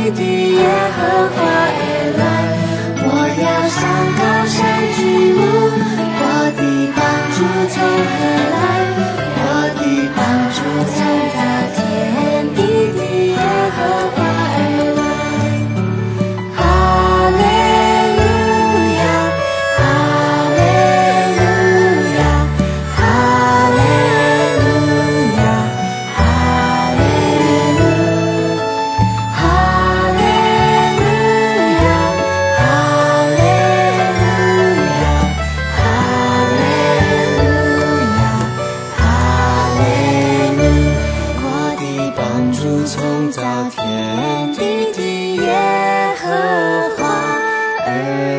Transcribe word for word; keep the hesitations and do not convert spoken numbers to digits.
地的耶和华而来。我要向高山举目，我的帮助从何来？我的帮助从造天地的耶和华而来。哈利路亚，哈利路亚，哈利路亚，哈利路，哈利路亚，哈利路亚，哈利路亚，哈利路，我的帮助从造天地的耶和华而